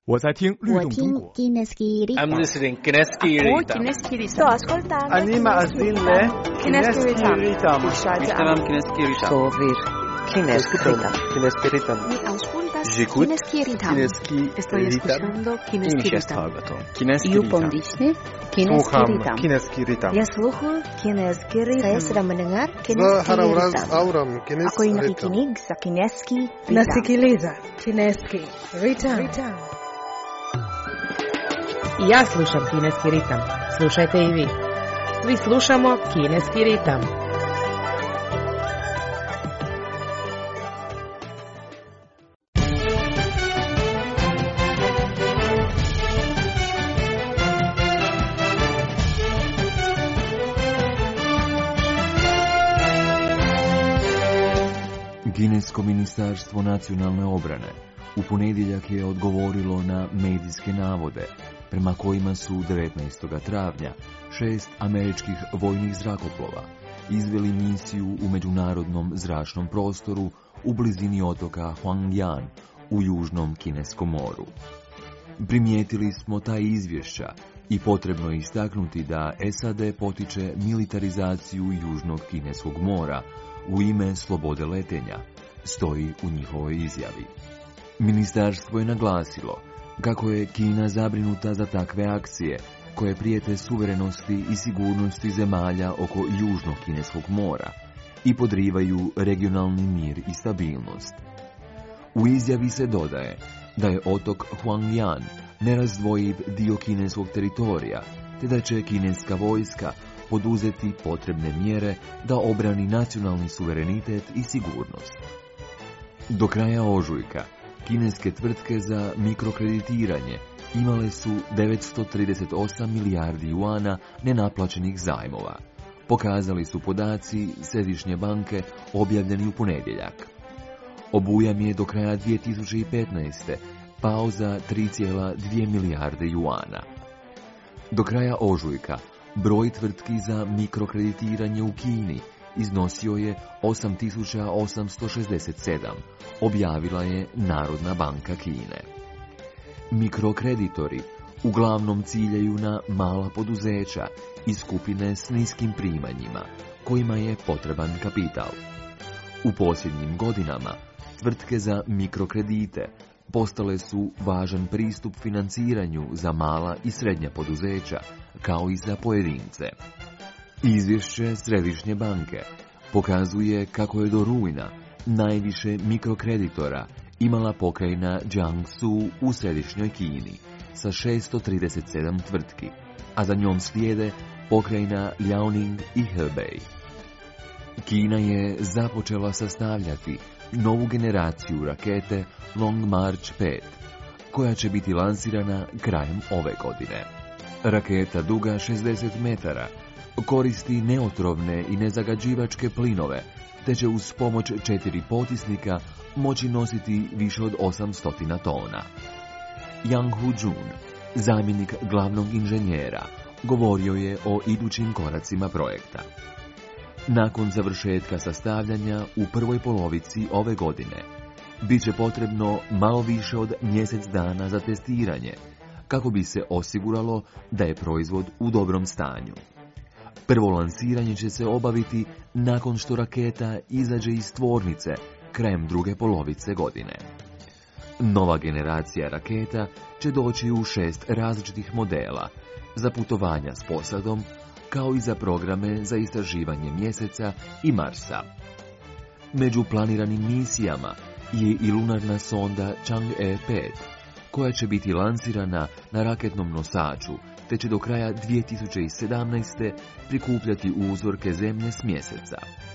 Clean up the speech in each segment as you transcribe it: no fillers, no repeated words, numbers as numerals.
我在听律动中国。 I'm listening Kineski Ritam. Sto ascoltando. Anima Azile Kineski Ritam. Ishtaram Kineski Ritam. Sovir Kineski Ritam. Kineski Ritam. Mi auscultas J'écoute Kineski Ritam. Kineski Estoy escuchando Kineski Ritam. Kineski You Ritam. pondisne Kineski Słucham Ritam. Kineski Ritam. Ya sluhu Kineski Ritam. Saya sedang mendengar Za Kineski Harawraz Ritam. Auram Kineski Ako yung Ritam. nakikinig sa Kineski Ritam. Nasikiliza Kineski Ritam. Ja slušam Kineski ritam. Slušajte i vi. Svi slušamo Kineski ritam. Kinesko ministarstvo nacionalne obrane u ponedjeljak je odgovorilo na medijske navode prema kojima su 19. travnja 6 američkih vojnih zrakoplova izveli misiju u međunarodnom zračnom prostoru u blizini otoka Hwangyan u južnom Kineskom moru. Primijetili smo ta izvješća i potrebno je istaknuti da SAD potiče militarizaciju južnog Kineskog mora u ime slobode letenja, stoji u njihovoj izjavi. Ministarstvo je naglasilo kako je Kina zabrinuta za takve akcije koje prijete suverenosti i sigurnosti zemalja oko južnog Kineskog mora i podrivaju regionalni mir i stabilnost. U izjavi se dodaje da je otok Hwangyan nerazdvojiv dio kineskog teritorija, te da će kineska vojska poduzeti potrebne mjere da obrani nacionalni suverenitet i sigurnost. Do kraja ožujka kineske tvrtke za mikrokreditiranje imale su 938 milijardi juana nenaplaćenih zajmova, pokazali su podaci Središnje banke objavljeni u ponedjeljak. Obujam je do kraja 2015. pao za 3,2 milijarde juana. Do kraja ožujka broj tvrtki za mikrokreditiranje u Kini iznosio je 8.867, objavila je Narodna banka Kine. Mikrokreditori uglavnom ciljaju na mala poduzeća i skupine s niskim primanjima, kojima je potreban kapital. U posljednjim godinama tvrtke za mikrokredite postale su važan pristup financiranju za mala i srednja poduzeća, kao i za pojedince. Izvješće Središnje banke pokazuje kako je do rujna najviše mikrokreditora imala pokrajina Jiangsu u središnjoj Kini sa 637 tvrtki, a za njom slijede pokrajina Liaoning i Hebei. Kina je započela sastavljati novu generaciju rakete Long March 5, koja će biti lansirana krajem ove godine. Raketa duga 60 metara koristi neotrovne i nezagađivačke plinove, te će uz pomoć 4 potisnika moći nositi više od 800 tona. Yang Hu-jun, zamjenik glavnog inženjera, govorio je o idućim koracima projekta. Nakon završetka sastavljanja u prvoj polovici ove godine, bit će potrebno malo više od mjesec dana za testiranje, kako bi se osiguralo da je proizvod u dobrom stanju. Prvo lansiranje će se obaviti nakon što raketa izađe iz tvornice krajem druge polovice godine. Nova generacija raketa će doći u 6 različitih modela za putovanja s posadom, kao i za programe za istraživanje mjeseca i Marsa. Među planiranim misijama je i lunarna sonda Chang'e 5, koja će biti lansirana na raketnom nosaču, te će do kraja 2017. prikupljati uzorke zemlje s mjeseca.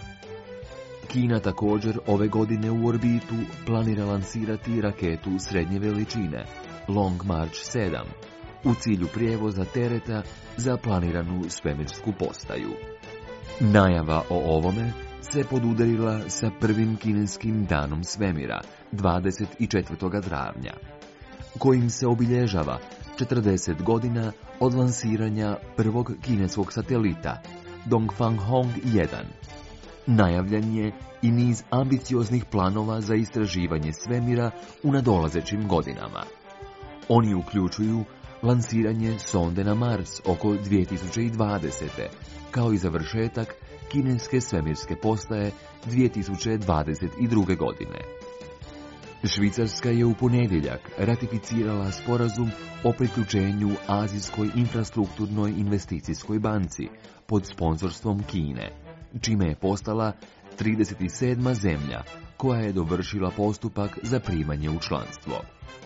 Kina također ove godine u orbitu planira lansirati raketu srednje veličine Long March 7 u cilju prijevoza tereta za planiranu svemirsku postaju. Najava o ovome se podudarila sa prvim kineskim danom svemira 24. travnja, kojim se obilježava 40 godina od lansiranja prvog kineskog satelita Dongfang Hong 1. Najavljen je i niz ambicioznih planova za istraživanje svemira u nadolazećim godinama. Oni uključuju lansiranje sonde na Mars oko 2020. kao i završetak kineske svemirske postaje 2022. godine. Švicarska je u ponedjeljak ratificirala sporazum o priključenju Azijskoj infrastrukturnoj investicijskoj banci pod sponzorstvom Kine, čime je postala 37. zemlja koja je dovršila postupak za primanje u članstvo.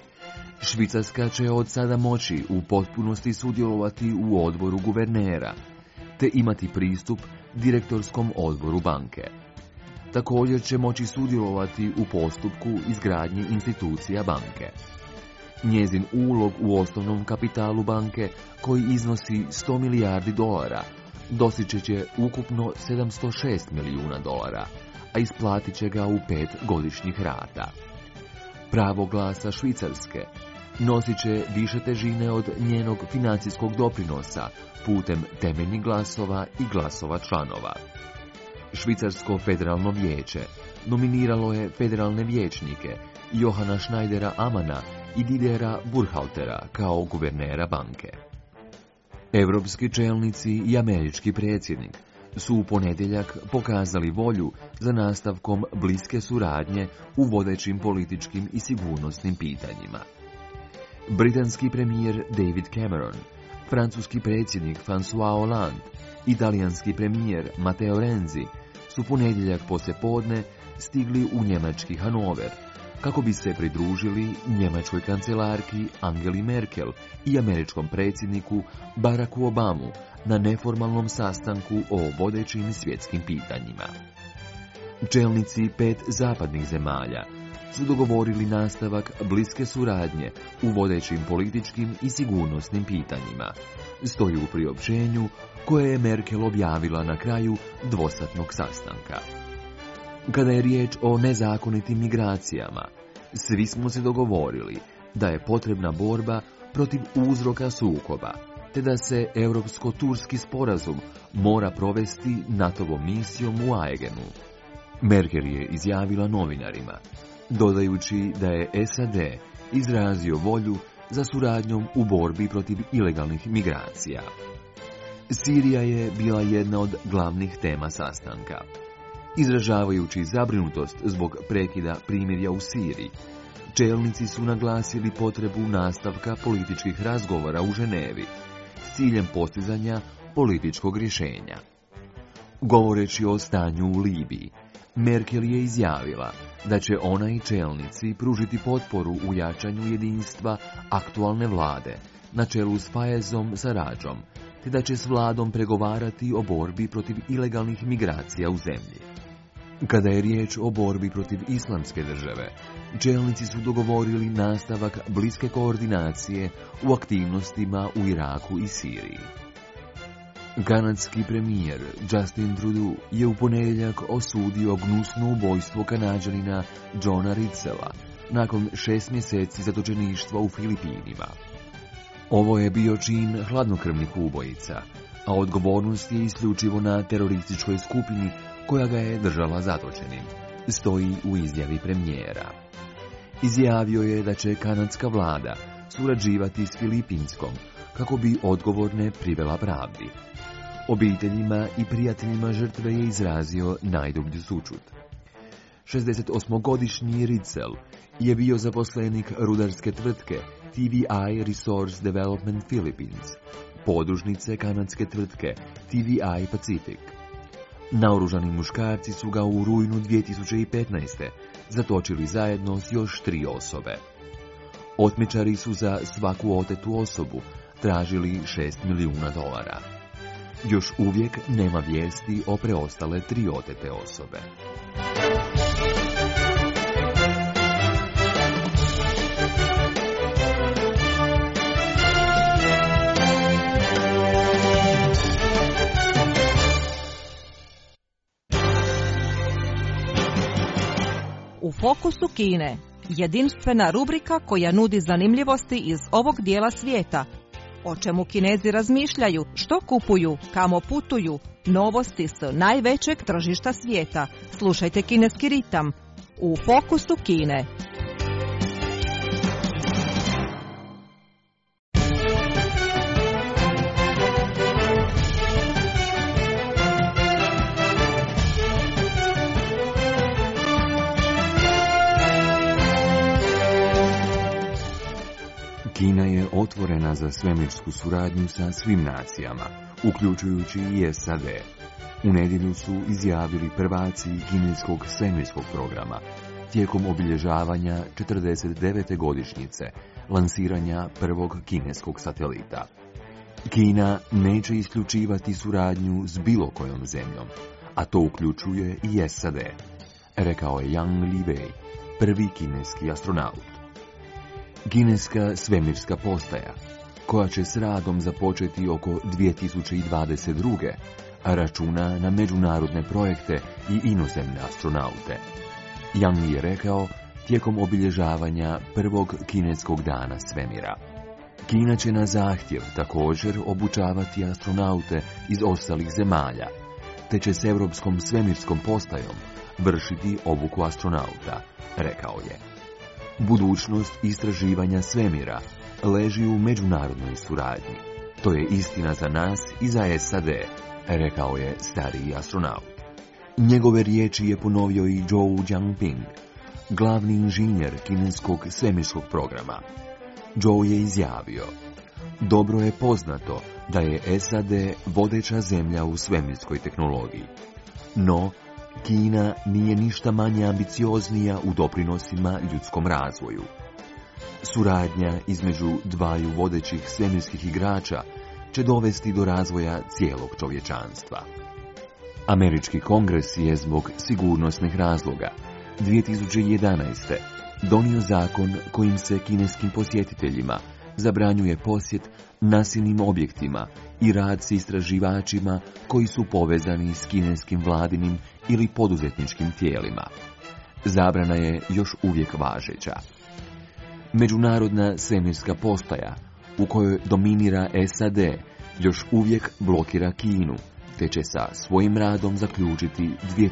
Švicarska će od sada moći u potpunosti sudjelovati u odboru guvernera, te imati pristup direktorskom odboru banke. Također će moći sudjelovati u postupku izgradnje institucija banke. Njezin ulog u osnovnom kapitalu banke, koji iznosi $100 milijardi, dostići će ukupno $706 milijuna, a isplatit će ga u 5 godišnjih rata. Pravo glasa Švicarske nosit će više težine od njenog financijskog doprinosa putem temeljnih glasova i glasova članova. Švicarsko federalno vijeće nominiralo je federalne vijećnike Johana Schneidera Amana i Didera Burkhaltera kao guvernera banke. Europski čelnici i američki predsjednik su u ponedjeljak pokazali volju za nastavkom bliske suradnje u vodećim političkim i sigurnosnim pitanjima. Britanski premijer David Cameron, francuski predsjednik François Hollande i talijanski premijer Matteo Renzi su ponedjeljak poslijepodne stigli u njemački Hanover kako bi se pridružili njemačkoj kancelarki Angeli Merkel i američkom predsjedniku Baracku Obamu na neformalnom sastanku o vodećim svjetskim pitanjima. Čelnici 5 zapadnih zemalja su dogovorili nastavak bliske suradnje u vodećim političkim i sigurnosnim pitanjima, stoji u priopćenju koje je Merkel objavila na kraju dvosatnog sastanka. Kada je riječ o nezakonitim migracijama, svi smo se dogovorili da je potrebna borba protiv uzroka sukoba, te da se europsko-turski sporazum mora provesti NATO-vom misijom u Aegenu. Merkel je izjavila novinarima, dodajući da je SAD izrazio volju za suradnjom u borbi protiv ilegalnih migracija. Sirija je bila jedna od glavnih tema sastanka. Izražavajući zabrinutost zbog prekida primirja u Siriji, čelnici su naglasili potrebu nastavka političkih razgovora u Ženevi s ciljem postizanja političkog rješenja. Govoreći o stanju u Libiji, Merkel je izjavila da će ona i čelnici pružiti potporu u jačanju jedinstva aktualne vlade na čelu s Fayezom Sarradžom, te da će s vladom pregovarati o borbi protiv ilegalnih migracija u zemlji. Kada je riječ o borbi protiv islamske države, čelnici su dogovorili nastavak bliske koordinacije u aktivnostima u Iraku i Siriji. Kanadski premijer Justin Trudeau je u ponedjeljak osudio gnusno ubojstvo Kanađanina Johna Ridsela nakon 6 mjeseci zatočeništva u Filipinima. Ovo je bio čin hladnokrvnih ubojica, a odgovornost je isključivo na terorističkoj skupini koja ga je držala zatočenim, stoji u izjavi premijera. Izjavio je da će kanadska vlada surađivati s filipinskom kako bi odgovorne privela pravdi. Obiteljima i prijateljima žrtve je izrazio najdublju sućut. 68-godišnji Ridsel je bio zaposlenik rudarske tvrtke TVI Resource Development Philippines, podružnice kanadske tvrtke TVI Pacific. Naoružani muškarci su ga u rujnu 2015. zatočili zajedno s još 3 osobe. Otmičari su za svaku otetu osobu tražili $6 milijuna. Još uvijek nema vijesti o preostale 3 otete osobe. U fokusu Kine, jedinstvena rubrika koja nudi zanimljivosti iz ovog dijela svijeta. O čemu Kinezi razmišljaju, što kupuju, kamo putuju, novosti s najvećeg tržišta svijeta. Slušajte Kineski ritam u fokusu Kine. Kina je otvorena za svemirsku suradnju sa svim nacijama, uključujući i SAD. U nedjelju su izjavili prvaci kineskog svemirskog programa tijekom obilježavanja 49. godišnjice lansiranja prvog kineskog satelita. Kina neće isključivati suradnju s bilo kojom zemljom, a to uključuje i SAD, rekao je Yang Liwei, prvi kineski astronaut. Kineska svemirska postaja, koja će s radom započeti oko 2022. računa na međunarodne projekte i inozemne astronaute. Yang je rekao tijekom obilježavanja prvog kineskog dana svemira. Kina će na zahtjev također obučavati astronaute iz ostalih zemalja, te će s Europskom svemirskom postajom vršiti obuku astronauta, rekao je. Budućnost istraživanja svemira leži u međunarodnoj suradnji. To je istina za nas i za SAD, rekao je stariji astronaut. Njegove riječi je ponovio i Zhou Jiangping, glavni inženjer kineskog svemirskog programa. Zhou je izjavio: dobro je poznato da je SAD vodeća zemlja u svemirskoj tehnologiji. No, Kina nije ništa manje ambicioznija u doprinosima ljudskom razvoju. Suradnja između dvaju vodećih svemirskih igrača će dovesti do razvoja cijelog čovječanstva. Američki kongres je zbog sigurnosnih razloga 2011. donio zakon kojim se kineskim posjetiteljima zabranjuje posjet nasilnim objektima i rad s istraživačima koji su povezani s kineskim vladinim ili poduzetničkim tijelima. Zabrana je još uvijek važeća. Međunarodna svemirska postaja, u kojoj dominira SAD, još uvijek blokira Kinu, te će sa svojim radom zaključiti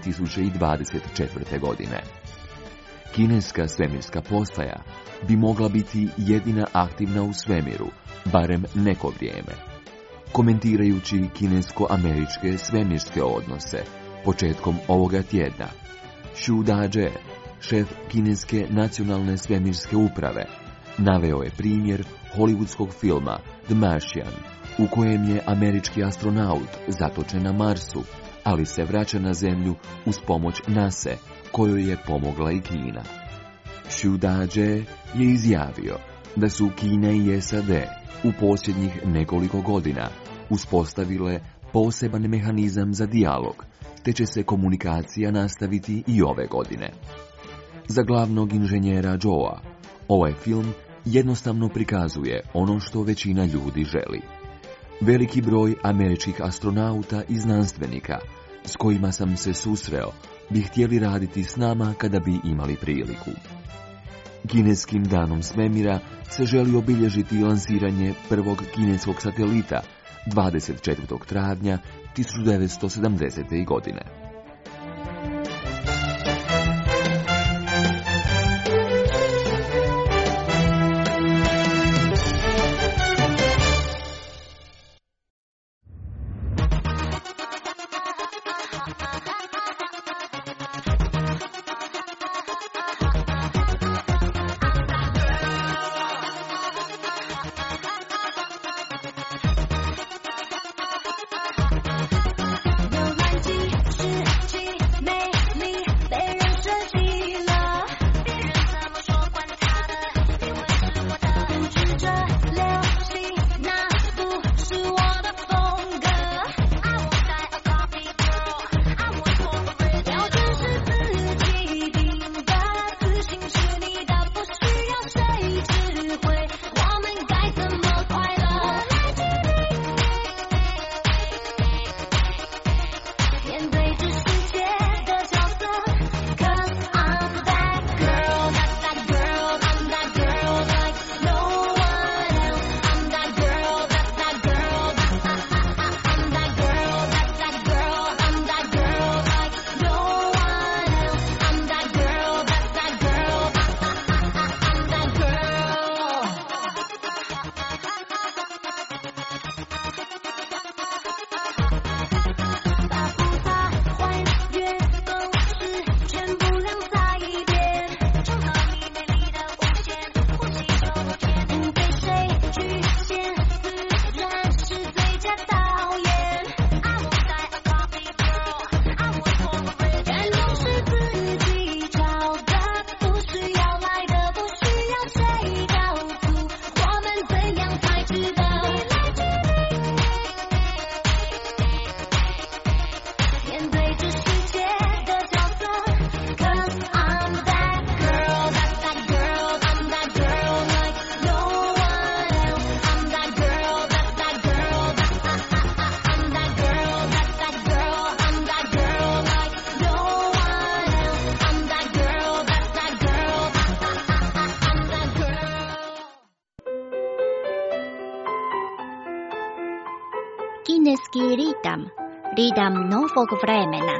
2024. godine. Kineska svemirska postaja bi mogla biti jedina aktivna u svemiru, barem neko vrijeme. Komentirajući kinesko-američke svemirske odnose početkom ovoga tjedna, Xu Dajie, šef kineske nacionalne svemirske uprave, naveo je primjer hollywoodskog filma The Martian, u kojem je američki astronaut zatočen na Marsu, ali se vraća na Zemlju uz pomoć NASA, kojoj je pomogla i Kina. Xu Dajie je izjavio da su Kina i SAD u posljednjih nekoliko godina uspostavile poseban mehanizam za dijalog, te će se komunikacija nastaviti i ove godine. Za glavnog inženjera Zhoua, ovaj film jednostavno prikazuje ono što većina ljudi želi. Veliki broj američkih astronauta i znanstvenika s kojima sam se susreo bi htjeli raditi s nama kada bi imali priliku. Kineskim danom svemira se želi obilježiti lansiranje prvog kineskog satelita 24. travnja 1970. godine. 是 Kineski ritam. Ritam novog vremena.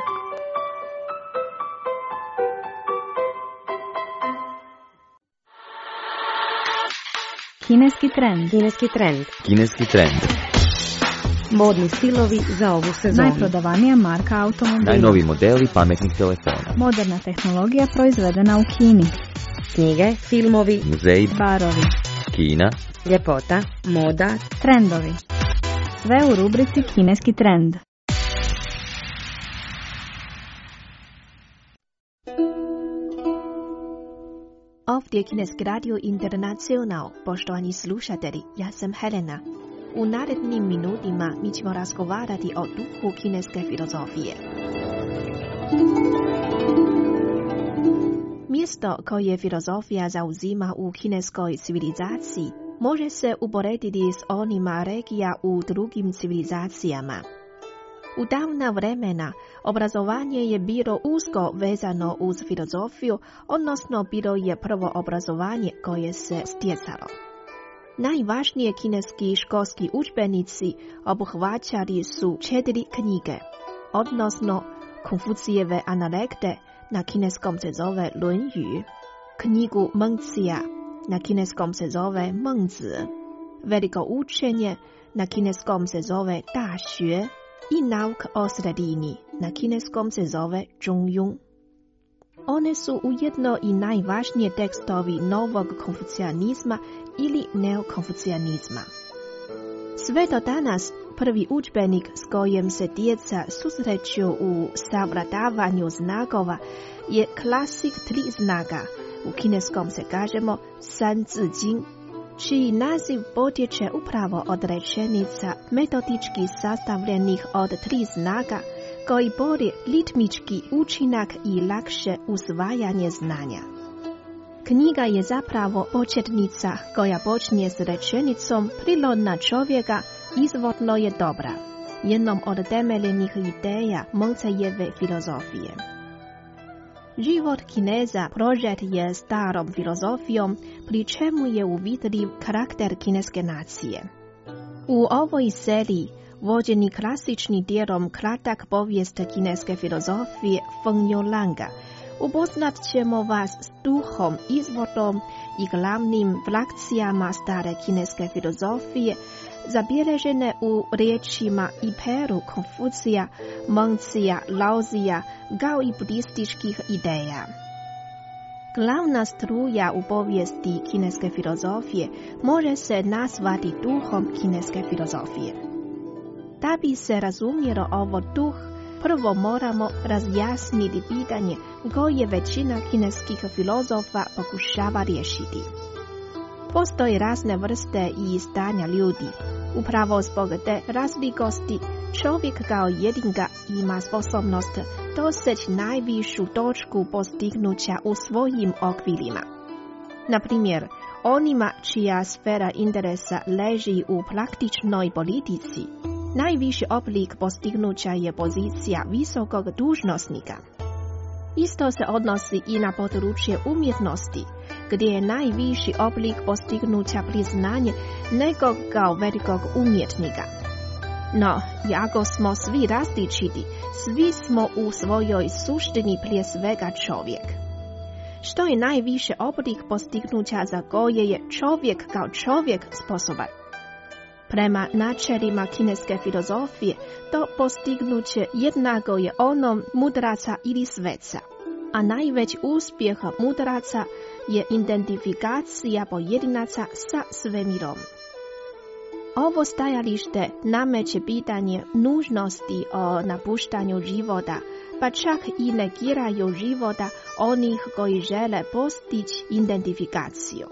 Kineski trend. Kineski trend. Kineski trend. Modni stilovi za ovu sezonu. Najprodavanija marka automobila. Najnoviji modeli pametnih telefona. Moderna tehnologija proizvedena u Kini. Knjige, filmovi, Muzeji, Barovi. Kina, ljepota, moda, Trendovi. Sve u rubrici Kineski trend. Ovdje je Kineski radio Internacional. Poštovani slušatelji, ja sam Helena. U narednim minutima mi ćemo razgovarati o duhu kineske filozofije. Mjesto koje filozofija zauzima u kineskoj civilizaciji može se uporediti s onima regija u drugim civilizacijama. U davna vremena obrazovanje je bilo usko vezano uz filozofiju, odnosno bilo je prvo obrazovanje koje se stjecalo. Najvažnije kineski školski udžbenici obuhvaćali su 4 knjige, odnosno Konfucijeve analekte, na kineskom se zove Lunyu, knjigu Mengcija, na kineskom se zove Mengzi, veliko učenje, na kineskom se zove Da Xue, i nauk o sredini, na kineskom se zove Zhongyun. One su ujedno i najvažnije tekstovi novog konfucijanizma ili neokonfucijanizma. Sve do danas prvi udžbenik s kojim se djeca susreću u savladavanju znakova je klasik 3 znaka, u kineskom se kažemo San Zi Jing, čiji naziv potječe upravo od rečenica metodički sastavljenih od 3 znaka koji bori ritmički učinak i lakše usvajanje znanja. Knjiga je zapravo početnica koja počinje s rečenicom prirodna čovjeka izvorno je dobra, jednom od temeljnih ideja Mengcijeve filozofije. Život Kineza prožet je starom filozofijom, pri čemu je uvidljiv karakter kineske nacije. U ovoj seriji, vođeni klasičnim dijelom kratak povijest kineske filozofije Feng Youlanga, upoznat ćemo vas s duhom, izvorom i glavnim frakcijama stare kineske filozofije, zabilježene u riječima i peru Konfucija, Mengcija, Laozija, kao i budističkih ideja. Glavna struja u povijesti kineske filozofije može se nazvati duhom kineske filozofije. Da bi se razumjelo ovo duh, prvo moramo razjasniti pitanje koje većina kineskih filozofa pokušava riješiti. Postoje razne vrste i stanja ljudi. Upravo zbog te razlikosti čovjek kao jedinka ima sposobnost doseći najvišu točku postignuća u svojim okvirima. Na primjer, onima čija sfera interesa leži u praktičnoj politici, najviši oblik postignuća je pozicija visokog dužnosnika. Isto se odnosi i na područje umjetnosti, gdje je najviši oblik postignuća priznanje nekog kao velikog umjetnika. No, jako smo svi različiti, svi smo u svojoj suštini prije svega čovjek. Što je najviše oblik postignuća za koje je čovjek kao čovjek sposoban? Prema načelima kineske filozofije, to postignuće jednako je onom mudraca ili sveca, a najveći uspjeh mudraca je identifikacija pojedinaca sa svemirom. Ovo stajalište nameće pitanje nužnosti o napuštanju života, pa čak i negiraju života onih koji žele postići identifikaciju.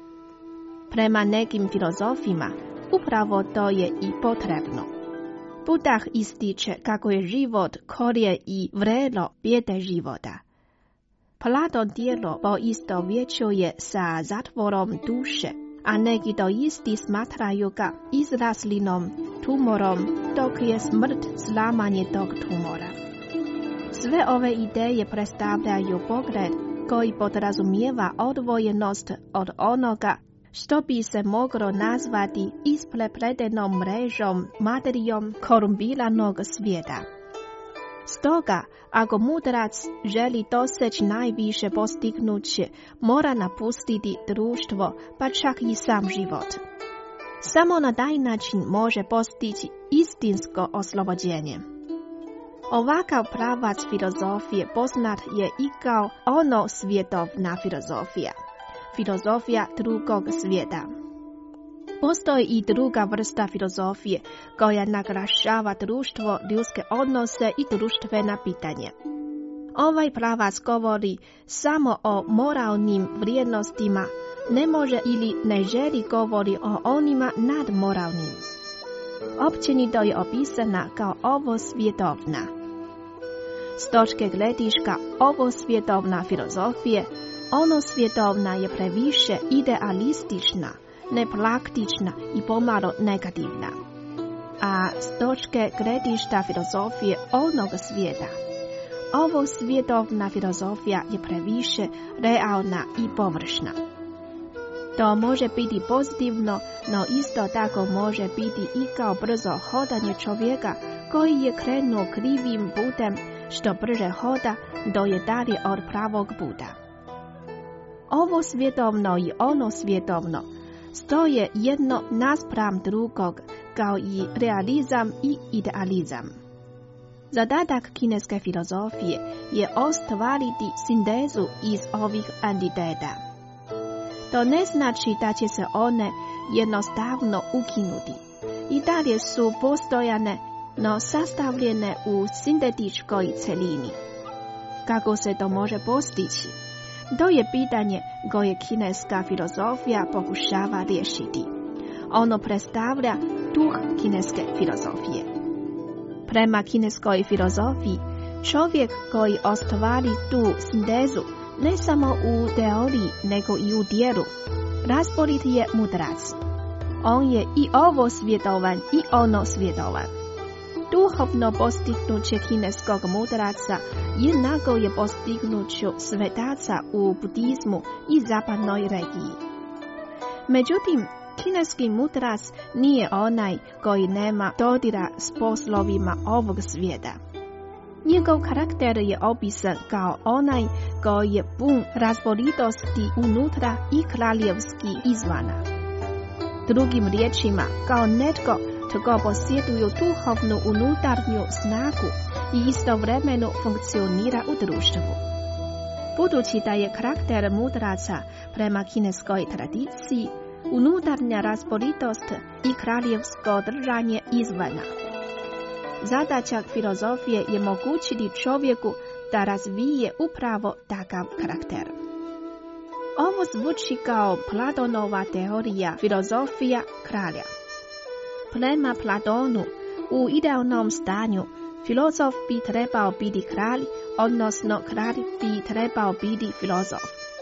Prema nekim filozofima, upravo to je i potrebno. Buddha ističe kako je život korje i vrelo bijede života. Platon djelo poistovjećuje sa zatvorom duše, a neki doisti smatraju ga izraslinom, tumorom, dok je smrt slamanje tog tumora. Sve ove ideje predstavljaju pogled koji podrazumijeva odvojenost od onoga što bi se moglo nazvati isprepletenom mrežom materijom korumpiranog svijeta. Stoga, ako mudrac želi doseći najviše postignuće, mora napustiti društvo, pa čak i sam život. Samo na taj način može postići istinsko oslobođenje. Ovakav pravac filozofije poznat je i kao ono svjetovna filozofija, filozofija drugog svijeta. Postoji i druga vrsta filozofije koja naglašava društvo, ljudske odnose i društvena pitanja. Ovaj pravac govori samo o moralnim vrijednostima, ne može ili ne želi govori o onima nadmoralnim. Općenito je opisana kao ovo svjetovna. S točke gledišta ovo svjetovna filozofije, ono svjetovna je previše idealistična, nepraktična i pomalo negativna. A s točke gledišta filozofije onog svijeta, ovo svjetovna filozofija je previše realna i površna. To može biti pozitivno, no isto tako može biti i kao brzo hodanje čovjeka koji je krenuo krivim putem, što brže hoda do je dalje od pravog puta. Ovo svjetovno i ono svjetovno stoje jedno naspram drugog, kao i realizam i idealizam. Zadatak kineske filozofije je ostvariti sintezu iz ovih entiteta. To ne znači da će se one jednostavno ukinuti. I dalje su postojane, no sastavljene u sintetičkoj celini. Kako se to može postići? To je pitanje koje kineska filozofija pokušava riješiti. Ono predstavlja duh kineske filozofije. Prema kineskoj filozofiji, čovjek koji ostvari tu sintezu ne samo u teoriji, nego i u djelu, razborit je mudrac. On je i ovo svjetovan i ono svjetovan. Duhovno postignuće kineskog mudraca jednako je postignuću svetaca u budizmu i zapadnoj regiji. Međutim, kineski mudrac nije onaj koji nema dodira s poslovima ovog svijeta. Njegov karakter je opisan kao onaj koji je pun razboritosti unutra i kraljevski izvana. Drugim riječima, kao netko tko posjeduju duhovnu unutarnju snagu i istovremeno funkcionira u društvu. Budući da je karakter mudraca prema kineskoj tradiciji unutarnja razboritost i kraljevsko držanje izvana. Zadaća filozofije je mogućiti čovjeku da razvije upravo takav karakter. Ovo zvuči kao Platonova teorija filozofija kralja. Prema Platonu, u idealnom stanju, filozof bi trebao biti kralj, odnosno kralj bi trebao biti filozof.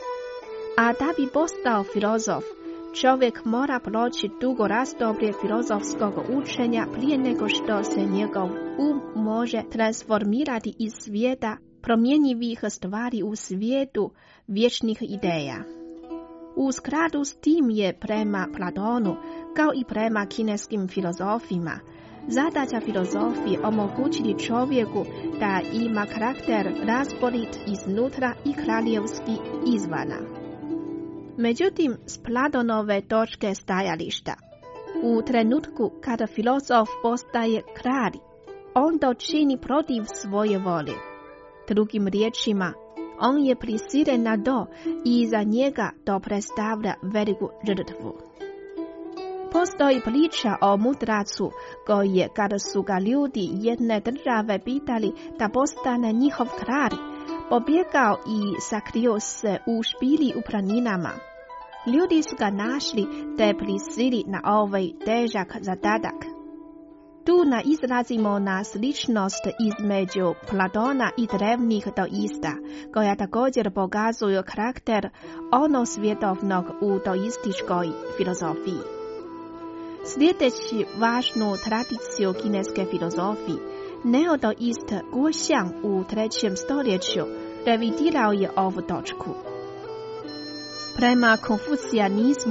A da bi postao filozof, čovjek mora proći dugo razdoblje filozofskog učenja prije nego što se njegov može transformirati iz svijeta promjenjivih stvari u svijetu vječnih ideja. U skladu s tim je prema Platonu, kao i prema kineskim filozofima, zadaća filozofije omogućiti čovjeku da ima karakter razborit iznutra i kraljevski izvana. Međutim, s Platonove točke stajališta, u trenutku kada filozof postaje kralj, on to čini protiv svoje volje. Drugim riječima, on je prisilen na to i za njega to predstavlja veliku žrtvu. Postoji priča o mudracu koji je, kada su ga ljudi jedne države pitali da postane njihov kralj, pobjegao i sakrio se u špili u planinama. Ljudi su ga našli te prisili na ovaj težak zadatak. Tu izrazimo na sličnost između Platona i drevnih teista, koja također pokazuju karakter ono svjetovnog u teoističkoj filozofiji. Slijedeći važnu tradiciju kineske filozofije, neoteist Guo Xiang u 3. stoljeću revidirao je ovu točku. Prema konfucijanizmu,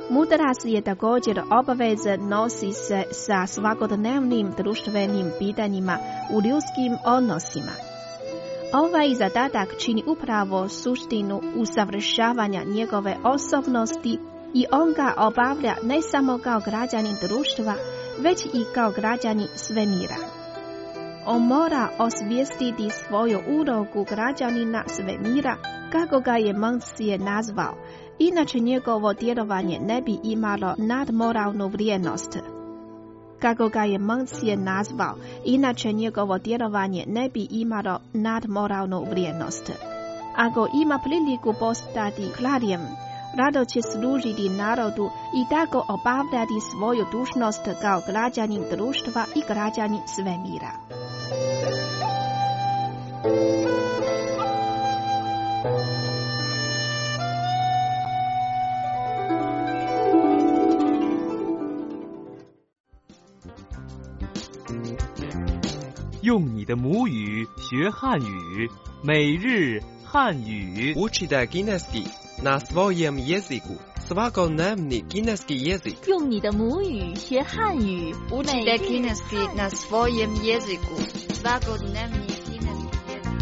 Mudarac je također obaveze nosi se sa svakodnevnim društvenim pitanjima u ljudskim odnosima. Ovaj zadatak čini upravo suštinu usavršavanja njegove osobnosti i on ga obavlja ne samo kao građanin društva, već i kao građanin svemira. On mora osvijestiti svoju ulogu građanina svemira, kako ga je Mengzi nazvao, inače njegovo djelovanje ne bi imalo nadmoralnu vrijednost. Kako ga je Mengzi nazvao, inače njegovo djelovanje ne bi imalo nadmoralnu vrijednost. Ako ima priliku postati kraljem, rado će služiti narodu i tako obavljati svoju dužnost kao građanin društva i građanin svemira. 用你的母语学汉语，每日汉语。 Učite kineski na svojem jeziku. Svakodnevni kineski jezik. 用你的母语学汉语， Učite kineski na svojem jeziku. Svakodnevni kineski jezik.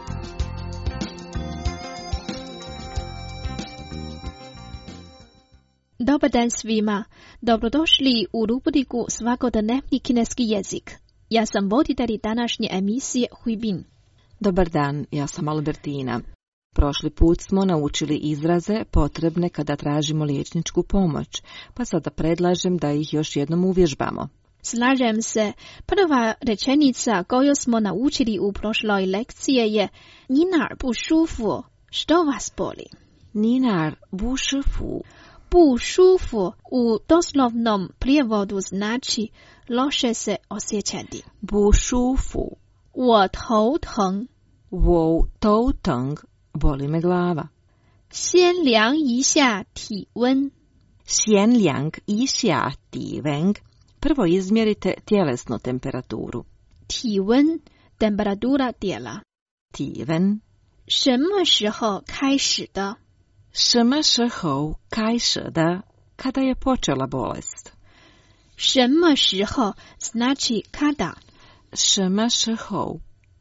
Dobar dan svima. Dobrodošli u rubriku Svakodnevni kineski jezik. Ja sam voditelj današnje emisije Huibin. Dobar dan, ja sam Albertina. Prošli put smo naučili izraze potrebne kada tražimo liječničku pomoć, pa sada predlažem da ih još jednom uvježbamo. Slažem se. Prva rečenica koju smo naučili u prošloj lekciji je Ni nar bu shufu, što vas boli? Ni nar bu shufu. Bu shufu u doslovnom prijevodu znači loše se osjećati. Bu shufu. 我头疼， 我头疼， boli me glava. 先量一下体温， 先量一下体温. Prvo izmjerite tjelesnu temperaturu. 体温 temperatura tijela. 体温。 什么时候开始的？ 什么时候开始的？ Kada je počela bolest? 什么时候 znači kada? 什么时候?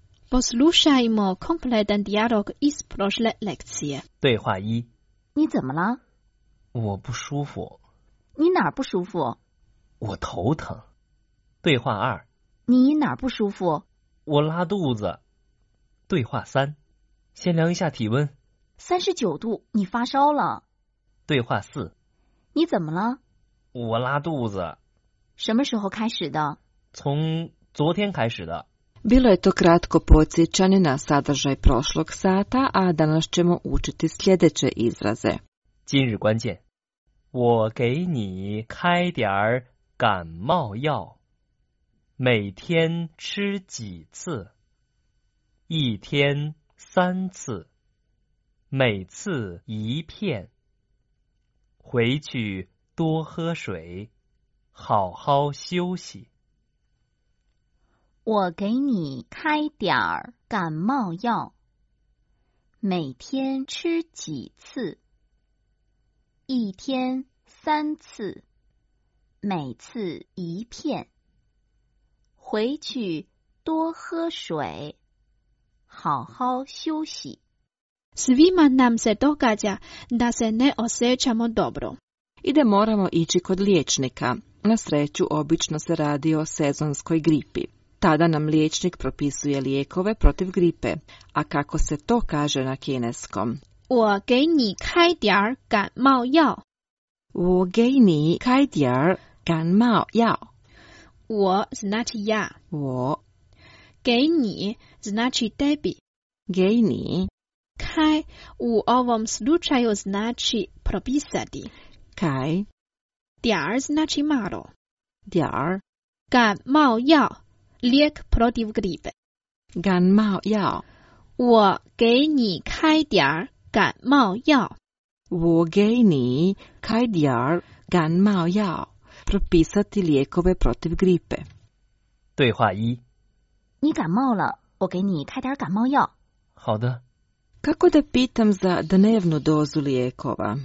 Poslušajmo kompletan dijalog iz prošle lekcije. 对话一： 你怎么了？ 我不舒服。 你哪儿不舒服？ 我头疼。对话二： 你哪儿不舒服？ 我拉肚子。对话三：先量一下体温。 39度，你发烧了。 对话四： 你怎么了？ 我拉肚子。 什么时候开始的？ 从昨天开始的。 Bilo je to kratko podsjećanje na sadržaj prošlog sata, a danas ćemo učiti sljedeće izraze. 今日关键：我给你开点儿感冒药，每天吃几次？一天3次，每次1片。回去多喝水，好好休息。 我给你开点儿感冒药，每天吃几次？一天3次，每次1片。回去多喝水，好好休息。 Svima nam se događa da se ne osjećamo dobro. I da moramo ići kod liječnika. Na sreću, obično se radi o sezonskoj gripi. Tada nam liječnik propisuje lijekove protiv gripe. A kako se to kaže na kineskom? 我给你开点儿感冒药。 我给你开点儿感冒药。 我 znači ja. 我给你 znači tebi. 给你 Kaj u ovom slučaju znači propisati. Kaj 点儿 znači malo. 点儿感冒药 lijek protiv gripe. 感冒药。 我给你开点儿感冒药。 我给你开点儿感冒药。Propisati lijekove protiv gripe. 对话一： 你感冒了，我给你开点感冒药。 好的。 Kako da pitam za dnevnu dozu lijekova?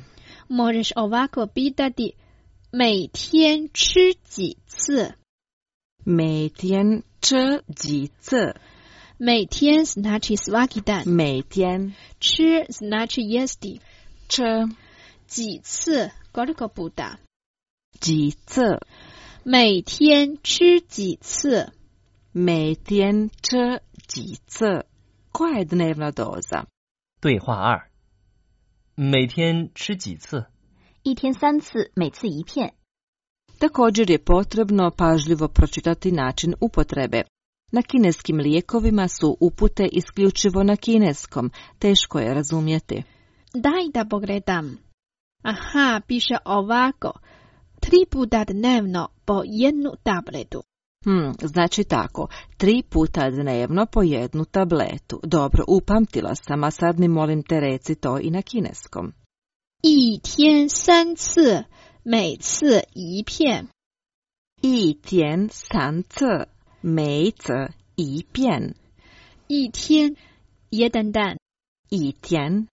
možeš ovako pitati 每天吃几次每天吃几次每天 znači svaki dan 每天吃 znači jesti 吃几次 koliko puta 几次每天吃几次每天吃几次 koja je dnevna doza? 对话2，每天吃几次？ 一天3次，每次1片。 Također je potrebno pažljivo pročitati način upotrebe. Na kineskim lijekovima su upute isključivo na kineskom, teško je razumjeti. Daj da pogledam. Aha, piše ovako. 3 puta dnevno po jednu tabletu. Znači tako, 3 puta dnevno po jednu tabletu. Dobro, upamtila sam, a sad mi molim te reci to i na kineskom. 一天3次，每次1片。 一天3次，每次1片。 一天jedan dan。 一天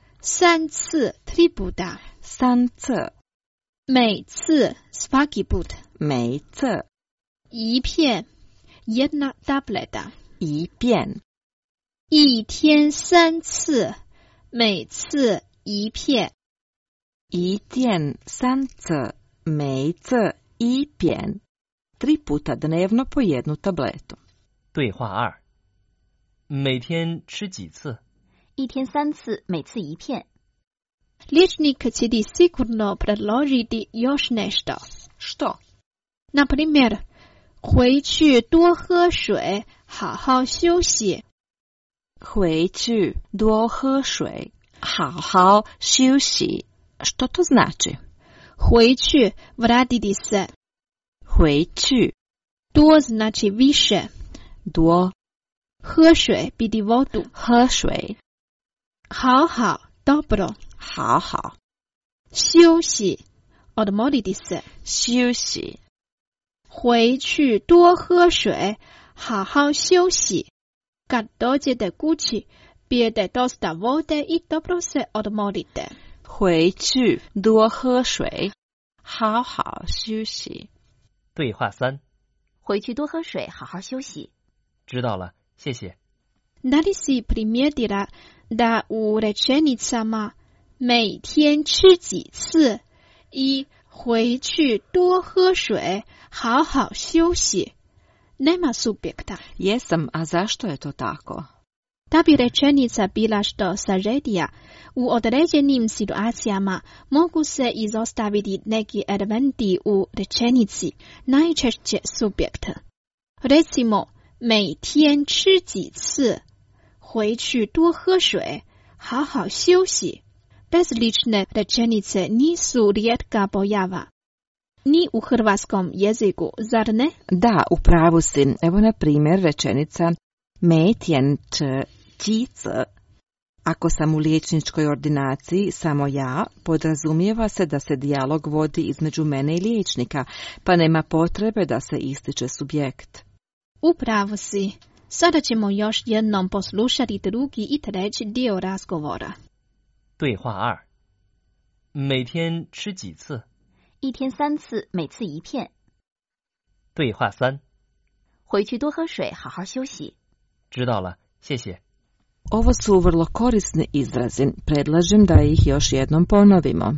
3次3 puta。 3次。 每次 svaki put。 每次。 1片 jedna tableta。 1片。 一天3次，每次1片。 一天3次，每次1片。 3 puta dnevno po jednu tabletu. 对话2，每天吃几次？ 一天3次，每次1片。 Liječnik će ti sigurno predložiti još nešto. Što? Na primjer, 回去多喝水，好好休息。 回去多喝水，好好休息。Što to znači? 回去 vratiti se. 回去多 znači više. 多喝水 piti vodu. 喝水好好 dobro. 好好休息 odmoriti se. 休息回去多喝水，好好休息。Kad dođete kući, pijete dosta vode i dobro se odmorite. 回去多喝水，好好休息。 对话3， 回去多喝水，好好休息。 知道了，谢谢。 Da li si primijetila da u rečenicama 每天吃几次 i 回去多喝水，好好休息 nema subjekta? Jesam, a zašto je to tako? Da bi rečenica bila što sažetija, u određenim situacijama mogu se izostaviti neki elementi u rečenici, najčešće subjekt. Recimo, 每天吃几次，回去多喝水，好好休息。Bezlične rečenice nisu rijetka pojava. Ni u hrvatskom jeziku, zar ne? Da, u pravu si. Evo na primjer rečenica 每天吃几次. Ako sam u liječničkoj ordinaciji samo ja, podrazumijeva se da se dijalog vodi između mene i liječnika, pa nema potrebe da se ističe subjekt. U pravu si. Sada ćemo još jednom poslušati drugi i treći dio razgovora. 对话2，每天吃几次？ 一天3次，每次1片。 对话3， 回去多喝水，好好休息。 知道了，谢谢。 Ovo su vrlo korisni izrazi. Predlažem da ih još jednom ponovimo.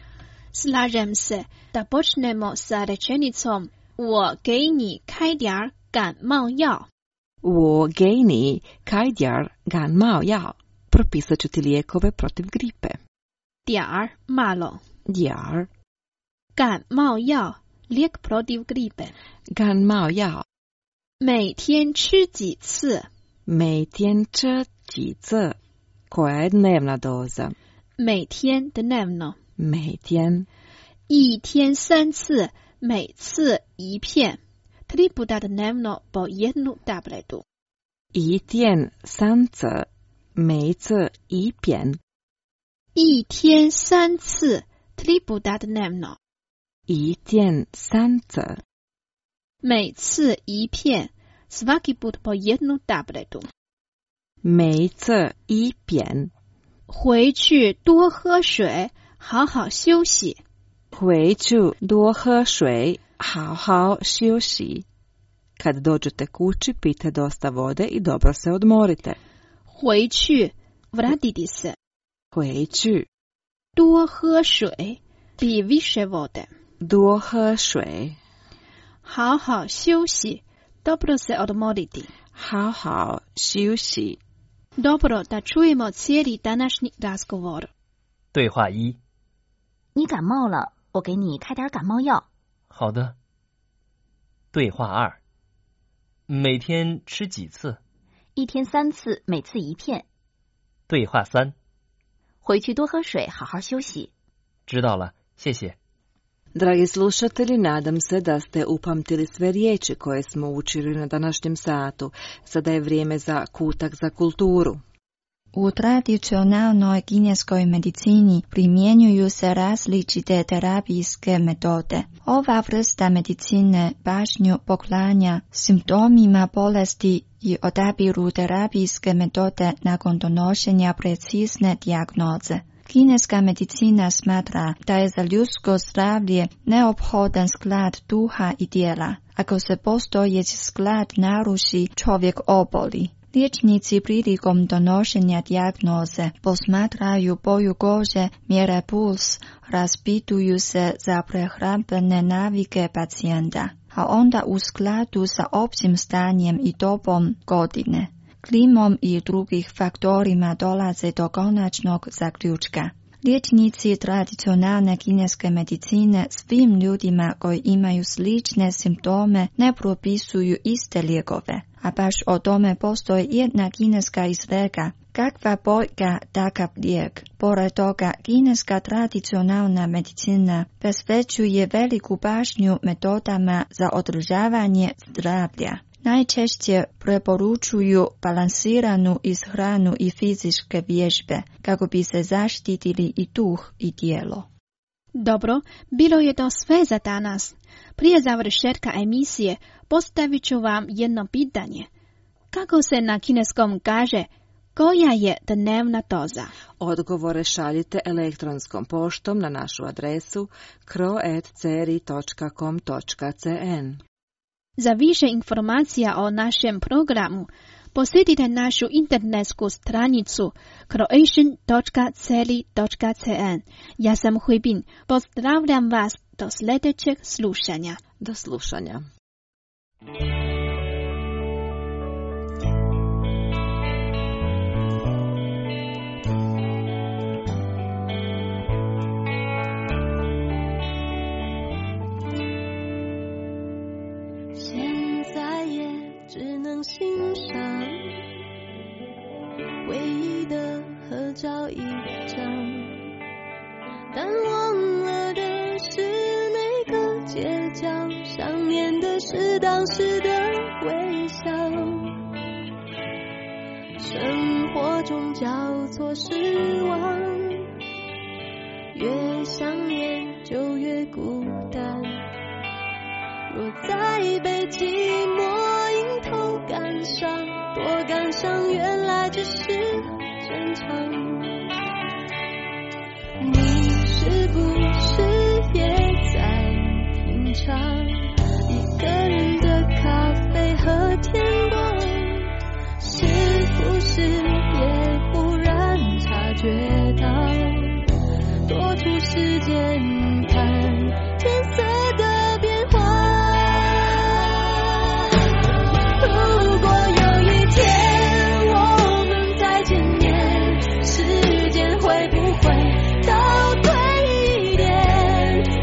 Slažem se da počnemo sa rečenicom 我给你开点感冒药。 我给你开点感冒药. Propisat ću ti lijekove protiv gripe. 点儿 malo. 点儿感冒药 lijek protiv gripe. 感冒药每天吃几次？ 每天吃几次? Koja je dnevna doza? 每天 dnevno. 每天一天3次，每次1片。3 puta dnevno po jednu tabletu. 一天3次，每次1片。 一天3次，3 puta dnevno. 一天3次， 每次1片，svaki put po jednu tabletu. 每次1片。 回去多喝水， 好好休息。 回去多喝水，好好休息。Kad dođete kući, pijte dosta vode i dobro se odmorite. 回去 vratiti se. 回去多喝水 pij više vode. 多喝水好好休息 dobro se odmoriti. 好好休息 Dobro, da čujemo cijeli današnji razgovor. 对话一： 你感冒了，我给你开点感冒药。 好的。对话二：每天吃几次？ 一天3次，每次1片。 对话三： 回去多喝水，好好休息。 知道了，谢谢。 Dragi slušatelji, nadam se da ste upamtili sve riječi koje smo učili na današnjem satu. Sada je vrijeme za kutak za kulturu. U tradicionalnoj kineskoj medicini primjenjuju se različite terapijske metode. Ova vrsta medicine pažnju poklanja simptomima bolesti i odabiru terapijske metode nakon donošenja precizne dijagnoze. Kineska medicina smatra da je za ljudsko zdravlje neophodan sklad duha i tijela. Ako se postojeći sklad naruši, čovjek oboli. Liječnici prilikom donošenja dijagnoze posmatraju boju kože, mjere puls, raspituju se za prehrambene navike pacijenta, a onda u skladu sa općim stanjem i dobom godine, klimom i drugih faktorima dolaze do konačnog zaključka. Liječnici tradicionalne kineske medicine svim ljudima koji imaju slične simptome ne propisuju iste lijekove, a baš o tome postoji jedna kineska izreka: kakva boljka, takav lijek. Pored toga, kineska tradicionalna medicina posvećuje veliku pažnju metodama za održavanje zdravlja. Najčešće preporučuju balansiranu ishranu i fizičke vježbe kako bi se zaštitili i duh i tijelo. Dobro, bilo je to sve za danas. Prije završetka emisije postavit ću vam jedno pitanje. Kako se na kineskom kaže koja je dnevna doza? Odgovore šaljite elektronskom poštom na našu adresu kro@ceri.com.cn. Za više informacija o našem programu posjetite našu internetsku stranicu croatian.ceri.cn. Ja sam Huibin. Pozdravljam vas do sljedećeg slušanja. Do slušanja. 欣赏唯一的合照一张，但忘了的是每个街角上面的是当时的微笑。生活中交错失望，越想念就越孤单。若再被寂寞迎头赶上，多感伤原来只是正常。你是不是也在品尝一个人的咖啡和天光？是不是也忽然察觉到多出时间看天色的变化？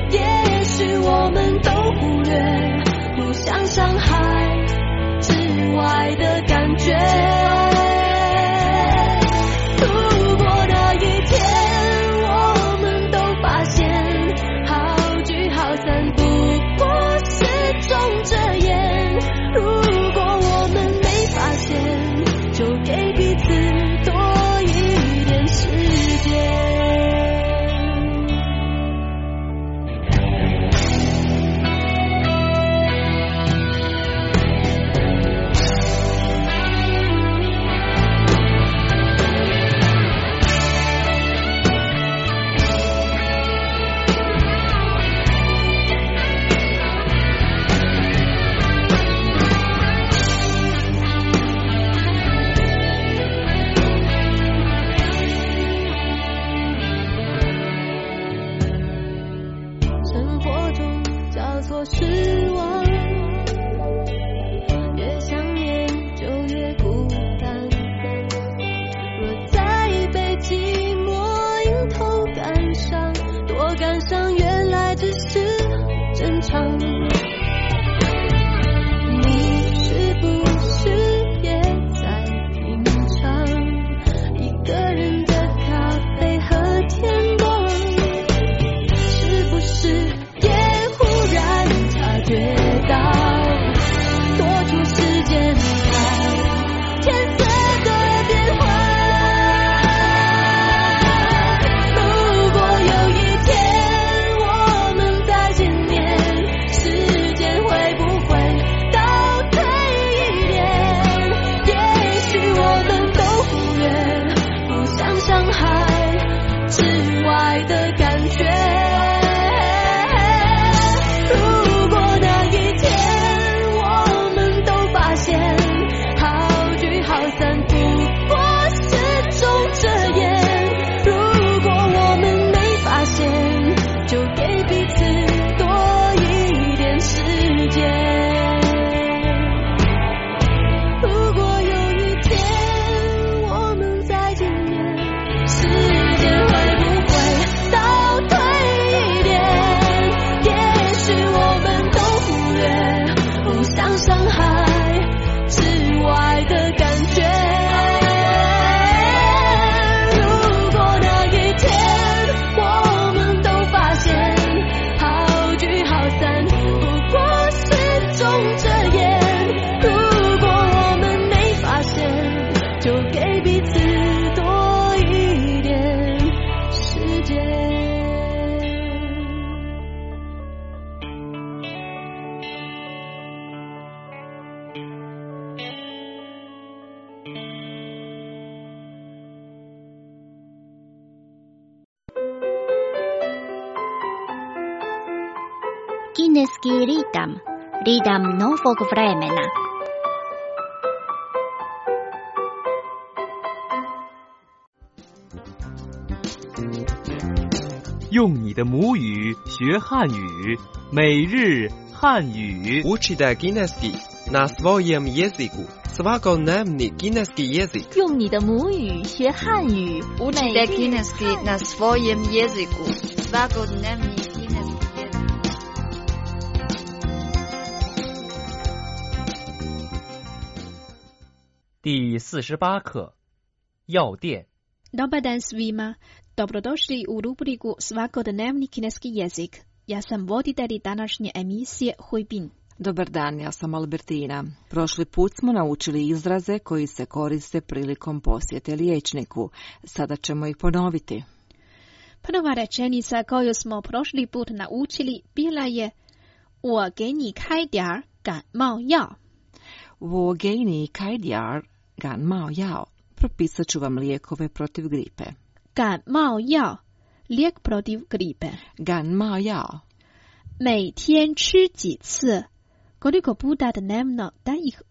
伤害只失望，越想念就越孤单。若再被寂寞迎头赶上，多感伤原来只是正常。 Kineski ritam, ritam novog vremena. 用你的母语学汉语，每日汉语。 Učite kineski na svojem jeziku. Svakodnevni kineski jezik. 用你的母语学汉语， Učite kineski na svojem jeziku. Svakodnevni kineski jezik. 第48课，药店。 Dobar dan svima. Dobrodošli u rubriku Svakodnevni kineski jezik. Ja sam voditelj današnje emisije Huibin. Dobar dan, ja sam Albertina. Prošli put smo naučili izraze koji se koriste prilikom posjete liječniku. Sada ćemo ih ponoviti. Prva rečenica koju smo prošli put naučili bila je 我给你开点感冒药. 我给你开点感冒药. Propisat ću vam lijekove protiv gripe. 感冒药 lijek protiv gripe. 感冒药. 每天吃几次 koliko puta dnevno da ih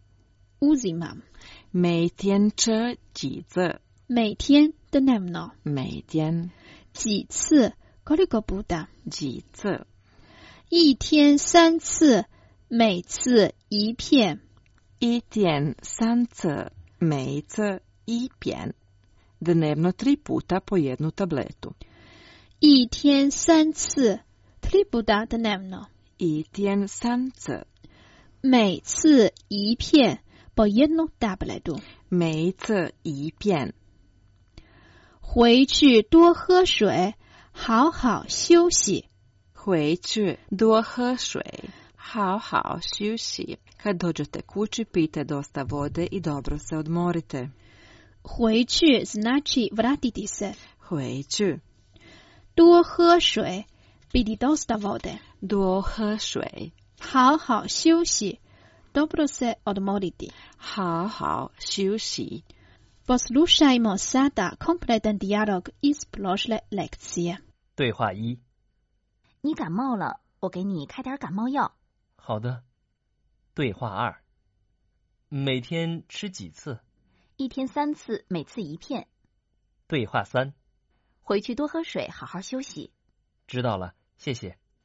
uzimam. 每天吃几次. 每天 dnevno. 每天. 几次 koliko puta. 几次. 一天3次，每次1片。 一天3次，每次1片. Dnevno 3 puta po jednu tabletu. 一天3次，3 puta dnevno. 一天3次， 每次1片po jednu tabletu. 每次1片。 回去多喝水，好好休息。 回去多喝水，好好休息. Kad dođete kući, pijte dosta vode i dobro se odmorite. 回去 znači vratiti se. 回去。 多喝水 piti dosta vode. 多喝水。 好好休息 dobro se odmoriti. 好好休息。 Poslušajmo sada kompletan dijalog iz prošle lekcije. 对话1。 你感冒了，我给你开点感冒药。 好的。对话2。每天吃几次？ 一天3次，每次1片。 对话3。 回去多喝水，好好休息。 知道了，谢谢。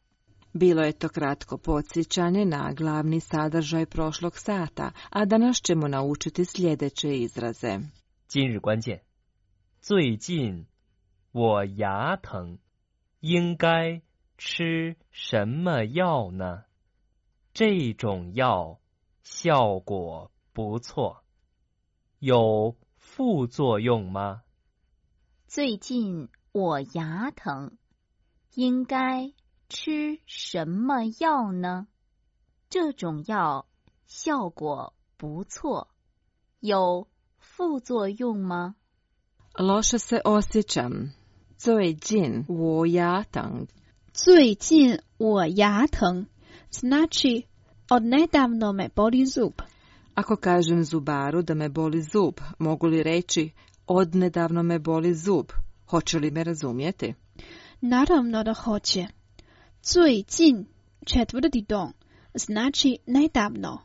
Bilo je to kratko podsjećanje na glavni sadržaj prošlog sata, a danas ćemo naučiti sljedeće izraze. 今日关键，最近我牙疼，应该吃什么药呢？这种药效果不错，有副作用吗？ 最近我牙疼，应该吃什么药呢？这种药效果不错，有副作用吗？ Loše se osjećam. 最近我牙疼。 最近我牙疼 znači odnedavno me boli zub. Ako kažem zubaru da me boli zub, mogu li reći odnedavno me boli zub? Hoće li me razumjeti? Naravno da hoće. 最近 četvrti dom znači nedavno.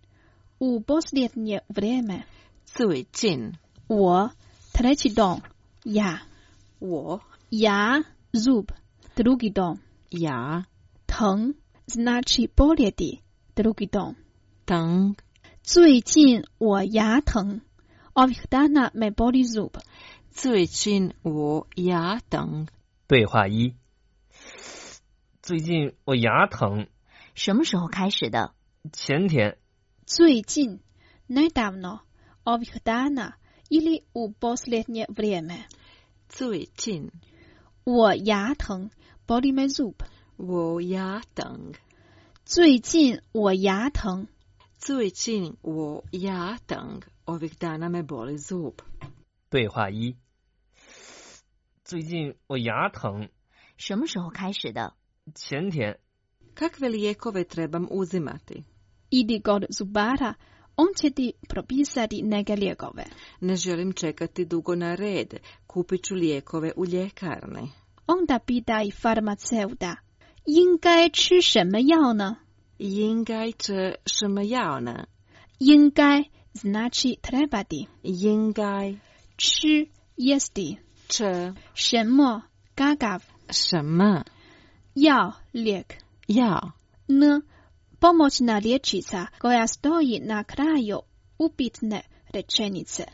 U posljednje vrijeme. 最近我 treći dom ja. 我 ja zub drugi dom. ja 疼 znači boljeti drugi dom. 疼最近我牙疼 ovih dana me boli zub. 最近我牙疼。 对话一，最近我牙疼。 什么时候开始的？ 前天。 最近 nedavno ovih dana ili u posljednje vrijeme. 最近我牙疼 boli me zub. 我牙疼。 最近我牙疼。 最近我牙疼。Ovih dana me boli zub. 对话一，最近我牙疼。 什么时候开始的？ 前天。 Kakve lijekove trebam uzimati? Idi kod zubara, on će ti propisati neke lijekove. Ne želim čekati dugo na red. Kupit ću lijekove u ljekarni. Onda pitaj farmaceuta, 应该吃什么药呢？ 应该吃什么药呢？ 应该 znači trebati. 应该吃 jesti. 吃什么 kakav. 什么药 lijek. 药 n pomoćna riječica koja stoji na kraju upitne rečenice.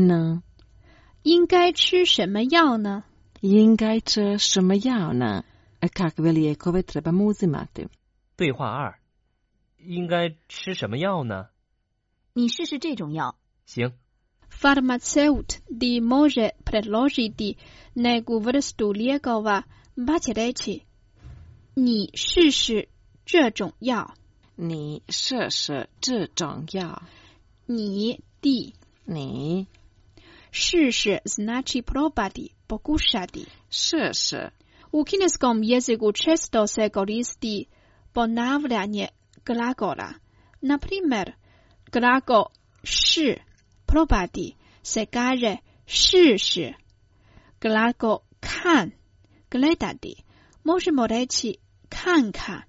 n 应该吃什么药呢？ 应该吃什么药呢？ Kakve lijekove trebam uzimati? 对话二，应该吃什么药呢？ 你试试这种药。 行。 Farmaceut ti može predložiti neku vrstu lijekova, pa će reći 你试试这种药。 你试试这种药。 你 ti 你试试 znači probati, pokušati. 试试 U kineskom jeziku često se koristi ponavljanje glagola. Na primjer, glagol 试 probati se kaže 试试. Glagol 看 gledati možemo reći 看看.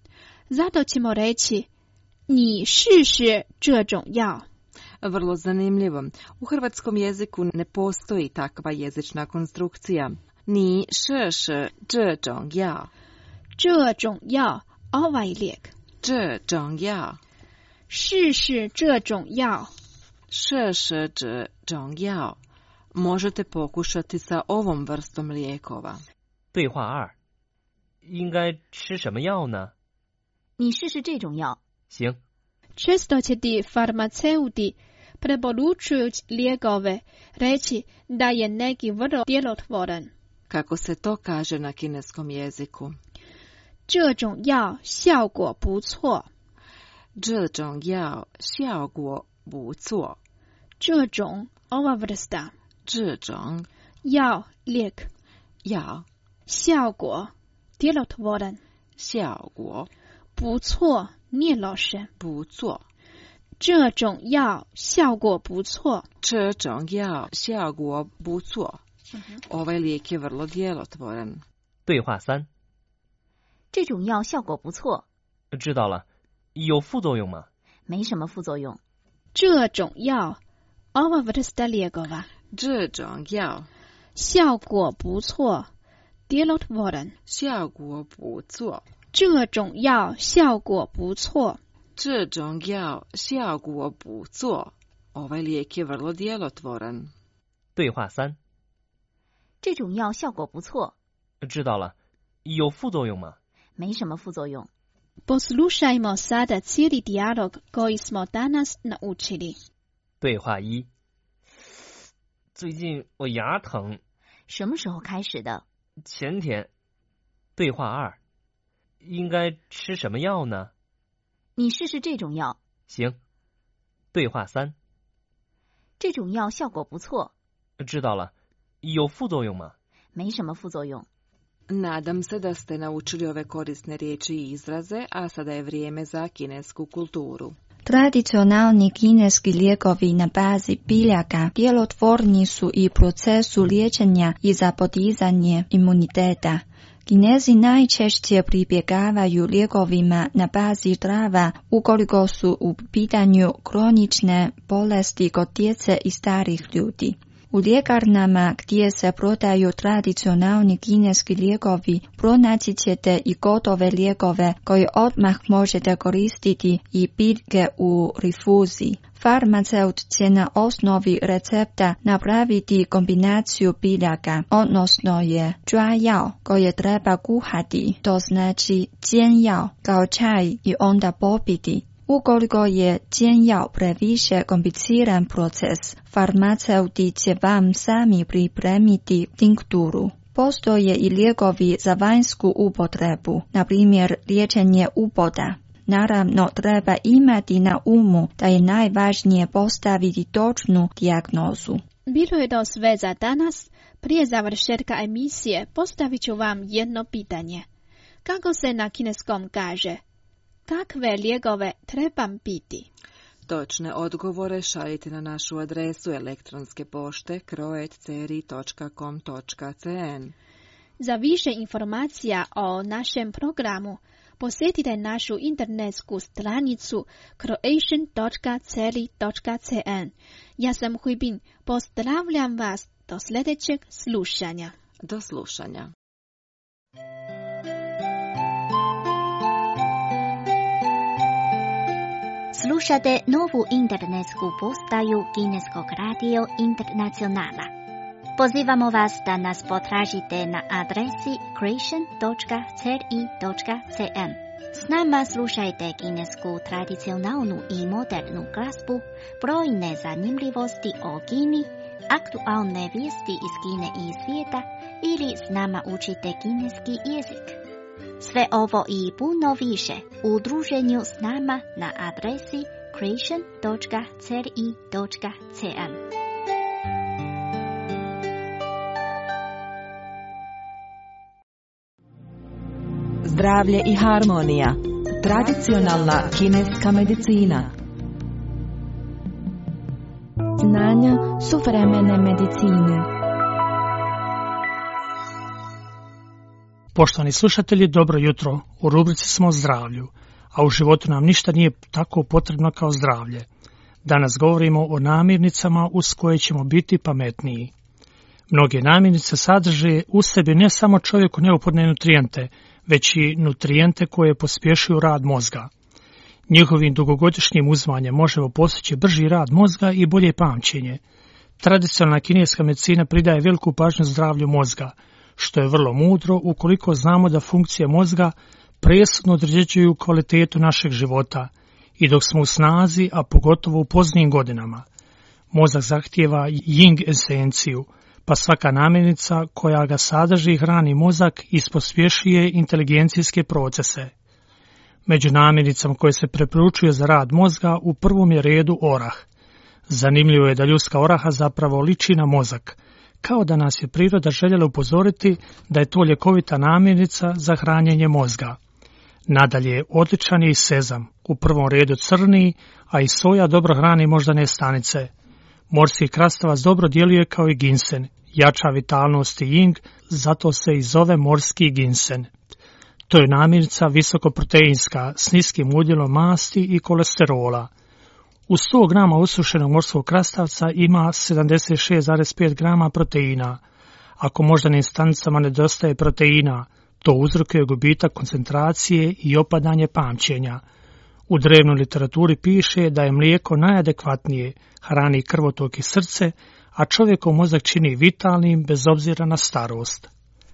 Zato ćemo reći 你试试这种药. Vrlo zanimljivo. U hrvatskom jeziku ne postoji takva jezična konstrukcija. 你试试这种药。 这种药 ovaj lijek. 这种药。 试试这种药。 试试这种药。Možete pokušati sa ovom vrstom lijekova. 对话二，应该吃什么药呢？ 你试试这种药。 行。 Često će ti farmaceuti preporučujući lijekove reći da je neki vrlo djelotvoran. Kako se to kaže na kineskom jeziku? 这种药效果不错。 这种药效果不错。 这种 ova vrsta. 这种药 lijek. 药效果 djelotvoran. 效果不错 nije loše. 不错。 这种药效果不错。 这种药效果不错。Ovaj lijek je vrlo djelotvoran. 对话三， 这种药效果不错。 知道了，有副作用吗？ 没什么副作用。 这种药 ova vrsta lijekova. 这种药效果不错 djelotvoran. 效果不错。 这种药效果不错。 这种药效果不错。Ovaj lijek je vrlo djelotvoran. 对话3。 这种药效果不错。 知道了。有副作用吗？ 没什么副作用。 Poslušajmo sada cijeli dijalog koji smo danas naučili. 对话1。最近我牙疼。 什么时候开始的？ 前天。对话2。应该吃什么药呢？ 你试试这种药。 行。对话3。 这种药效果不错。 知道了。有副作用吗？ 没什么副作用。 Nadam se da ste naučili ove korisne riječi i izraze, a sada je vrijeme za kinesku kulturu. Tradicionalni kineski lijekovi na bazi biljaka djelotvorni su i procesu liječenja i za podizanje imuniteta. Kinezi najčešće pribjegavaju lijekovima na bazi trava ukoliko su u pitanju kronične bolesti kod djece i starih ljudi. U ljekarnama gdje se prodaju tradicionalni kineski lijekovi pronaći ćete i gotove lijekove koje odmah možete koristiti i biljke u rifuziji. Farmaceut će na osnovi recepta napraviti kombinaciju biljaka, odnosno je zhuajao koje treba kuhati, to znači jianjao kao čaj i onda popiti. Ukoliko je jianjao previše kompliciran proces, farmaceuti će vam sami pripremiti tinkturu. Postoje i lijekovi za vanjsku upotrebu, na primjer liječenje uboda. Naravno, treba imati na umu da je najvažnije postaviti točnu dijagnozu. Bilo je to sve za danas. Prije završetka emisije postavit ću vam jedno pitanje. Kako se na kineskom kaže? Kakve lijekove trebam piti? Točne odgovore šaljite na našu adresu elektronske pošte croat@ceri.com.cn. Za više informacija o našem programu posjetite našu internetsku stranicu croatian.ceri.cn. Ja sam Huibin, pozdravljam vas do sljedećeg slušanja. Do slušanja. Slušate novu internetsku postaju Kineskog radio Internacionala. Pozivamo vas da nas potražite na adresi croatian.cri.cn. S nama slušajte kinesku tradicionalnu i modernu glazbu, brojne zanimljivosti o Kini, aktualne vijesti iz Kine i svijeta ili s nama učite kineski jezik. Sve ovo i puno više u druženju s nama na adresi croatian.cri.cn. Zdravlje i harmonija. Tradicionalna kineska medicina. Znanja suvremene medicine. Poštovani slušatelji, dobro jutro. U rubrici smo o zdravlju, a u životu nam ništa nije tako potrebno kao zdravlje. Danas govorimo o namirnicama uz koje ćemo biti pametniji. Mnoge namirnice sadrže u sebi ne samo čovjeku neophodne nutrijente, već i nutrijente koje pospješuju rad mozga. Njihovim dugogodišnjim uzmanjem možemo postići brži rad mozga i bolje pamćenje. Tradicionalna kineska medicina pridaje veliku pažnju zdravlju mozga, što je vrlo mudro ukoliko znamo da funkcije mozga presudno određuju kvalitetu našeg života i dok smo u snazi, a pogotovo u poznijim godinama. Mozak zahtijeva Ying esenciju, pa svaka namirnica koja ga sadrži hrani mozak i pospješuje inteligencijske procese. Među namirnicama koje se preporučuje za rad mozga u prvom je redu orah. Zanimljivo je da ljudska oraha zapravo liči na mozak, kao da nas je priroda željela upozoriti da je to ljekovita namirnica za hranjenje mozga. Nadalje, odličan je i sezam, u prvom redu crni, a i soja dobro hrani moždane stanice. Morski krastavac dobro djeluje kao i ginsen, jača vitalnost i Ying, zato se i zove morski ginsen. To je namirnica visokoproteinska, s niskim udjelom masti i kolesterola. U 100 grama usušenog morskog krastavca ima 76,5 grama proteina. Ako moždanim stanicama nedostaje proteina, To uzrokuje gubitak koncentracije i opadanje pamćenja. U drevnoj literaturi piše da je mlijeko najadekvatnije, hrani krvotok i srce, a čovjekov mozak čini vitalnim bez obzira na starost.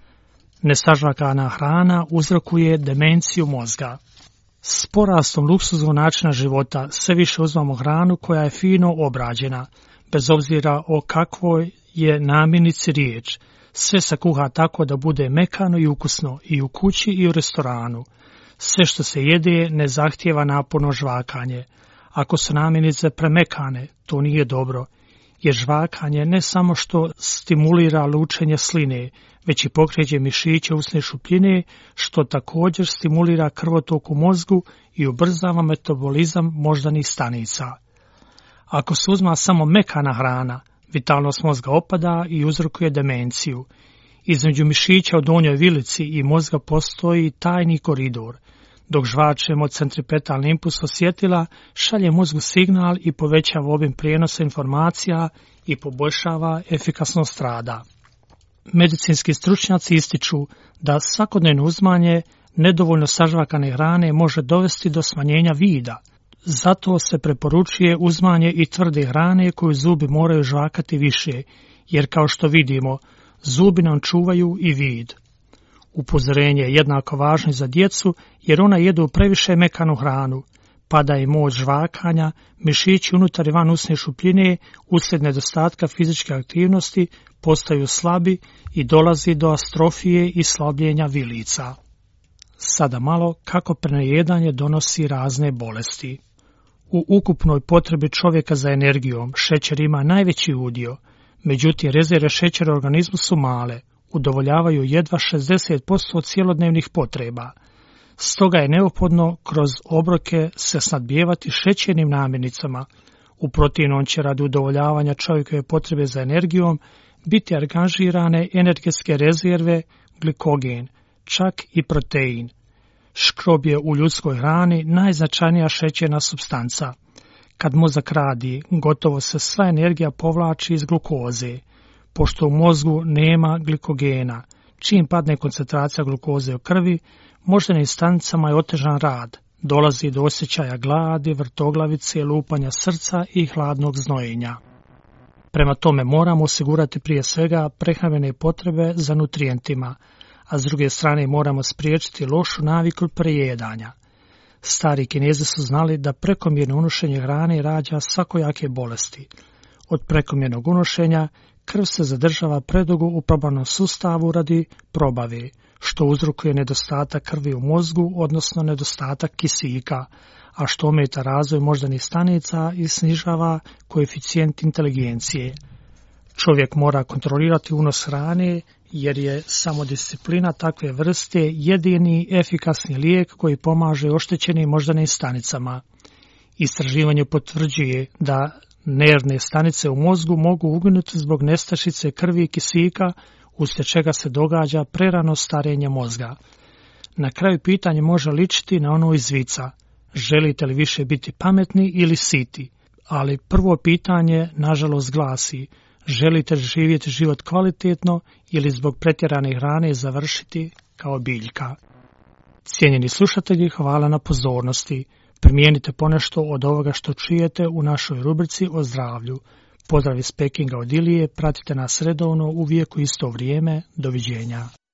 Nesažvakana hrana uzrokuje demenciju mozga. S porastom luksuznog načina života sve više uzmamo hranu koja je fino obrađena, bez obzira o kakvoj je namirnici riječ. Sve se kuha tako da bude mekano i ukusno i u kući i u restoranu. Sve što se jede ne zahtijeva naporno žvakanje. Ako su namirnice premekane, to nije dobro, jer žvakanje ne samo što stimulira lučenje sline, već i pokreće mišiće usne šupljine, što također stimulira krvotok u mozgu i ubrzava metabolizam moždanih stanica. Ako se uzma samo mekana hrana, vitalnost mozga opada i uzrokuje demenciju. Između mišića u donjoj vilici i mozga postoji tajni koridor. Dok žvačemo centripetalni impuls osjetila, šalje mozgu signal i povećava obim prijenosa informacija i poboljšava efikasnost rada. Medicinski stručnjaci ističu da svakodnevno uzimanje nedovoljno sažvakane hrane može dovesti do smanjenja vida. Zato se preporučuje uzimanje i tvrde hrane koju zubi moraju žvakati više, jer kao što vidimo, zubi nam čuvaju i vid. Upozorenje je jednako važno za djecu jer ona jedu previše mekanu hranu. Pada je moć žvakanja, mišići unutar i van usne šupljine uslijed nedostatka fizičke aktivnosti postaju slabi i dolazi do astrofije i slabljenja vilica. Sada malo kako prenajedanje donosi razne bolesti. U ukupnoj potrebi čovjeka za energijom šećer ima najveći udio, međutim rezerve šećera u organizmu su male, udovoljavaju jedva 60% od cjelodnevnih potreba. Stoga je neophodno kroz obroke se snadbijevati šećernim namirnicama. U protivnom će radi udovoljavanja čovjekove potrebe za energijom biti angažirane energetske rezerve, glikogen, čak i protein. Škrob je u ljudskoj hrani najznačajnija šećerna supstanca. Kad mozak radi, gotovo se sva energija povlači iz glukoze. Pošto u mozgu nema glikogena, čim padne koncentracija glukoze u krvi, moždanim stanicama je otežan rad. Dolazi do osjećaja gladi, vrtoglavice, lupanja srca i hladnog znojenja. Prema tome moramo osigurati prije svega prehrambene potrebe za nutrijentima, a s druge strane moramo spriječiti lošu naviku prejedanja. Stari Kinezi su znali da prekomjerno unošenje hrane rađa svakojake bolesti. Od prekomjernog unošenja krv se zadržava predugo u probavnom sustavu radi probave, što uzrokuje nedostatak krvi u mozgu, odnosno nedostatak kisika, a što ometa razvoj moždanih stanica i snižava koeficijent inteligencije. Čovjek mora kontrolirati unos hrane, jer je samodisciplina takve vrste jedini efikasni lijek koji pomaže oštećenim moždanim stanicama. Istraživanje potvrđuje da nervne stanice u mozgu mogu uginuti zbog nestašice krvi i kisika, uslijed čega se događa prerano starenje mozga. Na kraju pitanje može ličiti na ono iz vica: želite li više biti pametni ili siti? Ali prvo pitanje nažalost glasi: želite li živjeti život kvalitetno ili zbog pretjerane hrane završiti kao biljka? Cijenjeni slušatelji, hvala na pozornosti. Primijenite ponešto od ovoga što čujete u našoj rubrici o zdravlju. Pozdrav iz Pekinga od Ilije, pratite nas redovno uvijek u isto vrijeme. Doviđenja.